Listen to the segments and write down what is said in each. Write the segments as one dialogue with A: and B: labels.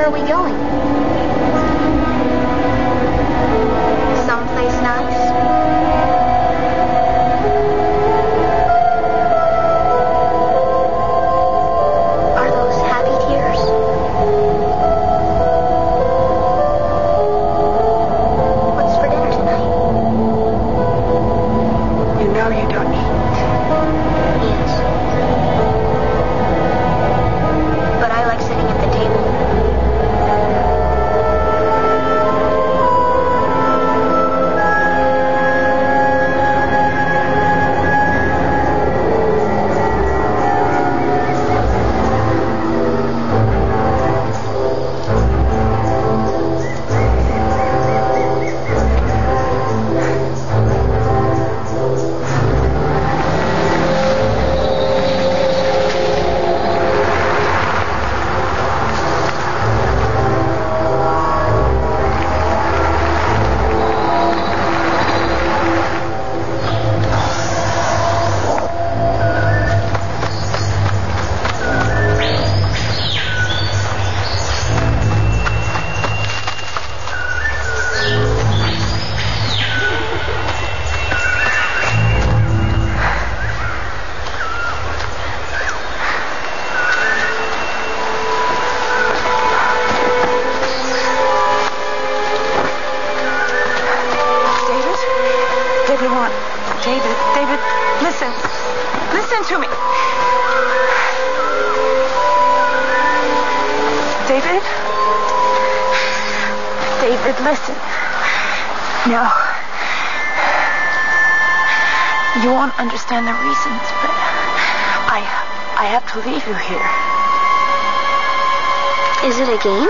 A: are we going? Someplace nice? Are those happy tears? What's for dinner tonight?
B: You know you don't eat.
A: Yes. But I like sitting at the table.
B: David, listen. Listen to me. David, listen. No. You won't understand the reasons, but I have to leave you here.
A: Is it a game?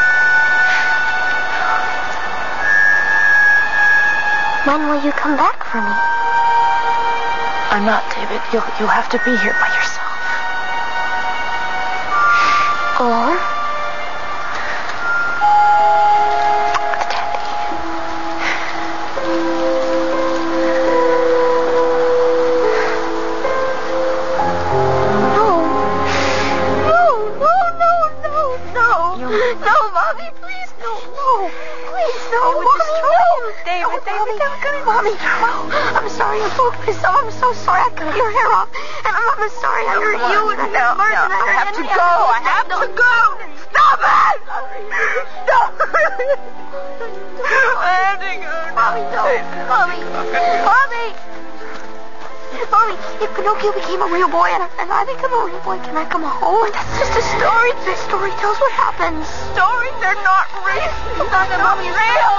A: When will you come back for me?
B: I'm not, David. You'll have to be here by yourself.
A: Or?
B: No, Mommy, please, no. Please, no, Mommy, no. David, Mommy, no. I'm sorry, I'm so sorry I cut your hair off. And I'm sorry I hurt you. And I have to go. Stop it! Stop it! I have to go. Mommy, no. Mommy, if Pinocchio became a real boy and I become a real boy, can I come home? That's just a story. The story tells what happens. Stories are not real. None of them are real.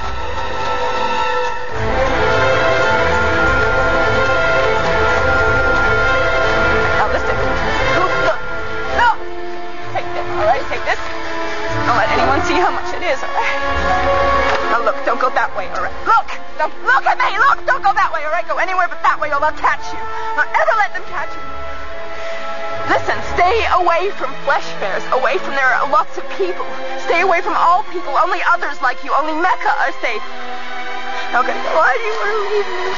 B: Now listen. Look. No. Take this, all right? Take this. Don't let anyone see how much it is, all right? Now look, don't go that way, all right? Look at me, don't go that way, all right? Go anywhere but that way or they'll catch you. Don't ever let them catch you. Listen, stay away from flesh fairs, away from there are lots of people. Stay away from all people, only others like you, only Mecca are safe. Okay. Why do you want to leave me?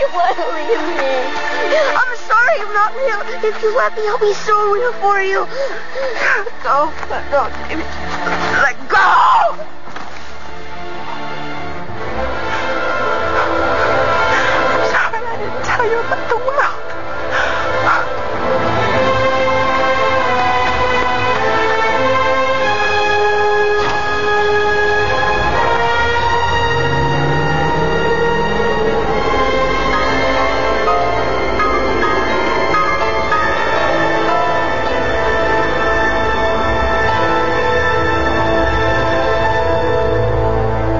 B: I'm sorry, I'm not real. If you let me, I'll be so real for you. Go. No, let go! I'm sorry I didn't tell you about the world.